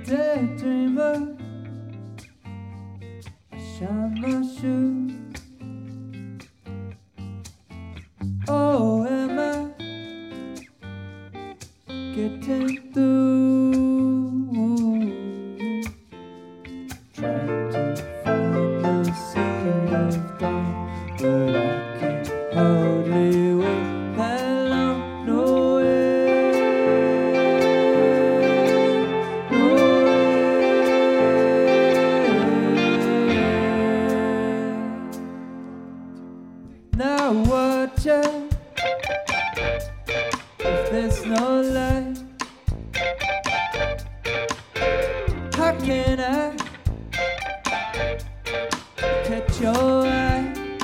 daydreamer. I shine my shoes. Oh, am I getting through? Trying to find the sea of dawn, but I can hardly wait that long. No way, no way. Now watch out, if there's no light, how can I catch your eye?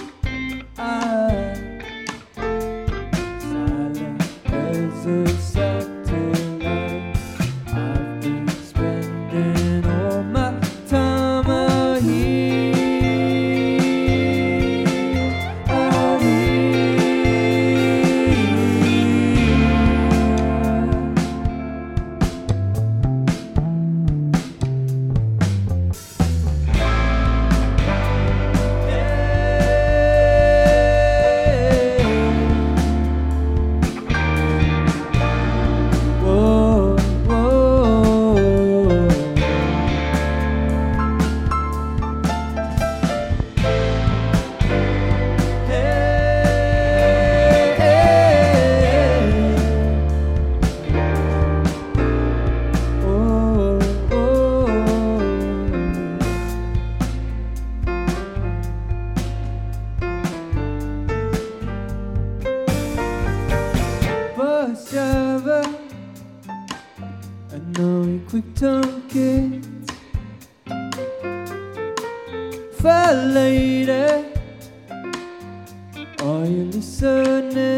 Silent as a satellite, I've been spending all my time out here, out here. Whoa, whoa. Oh, oh. Bus driver, I know you quick tongue kids. Fair lady, are you listening?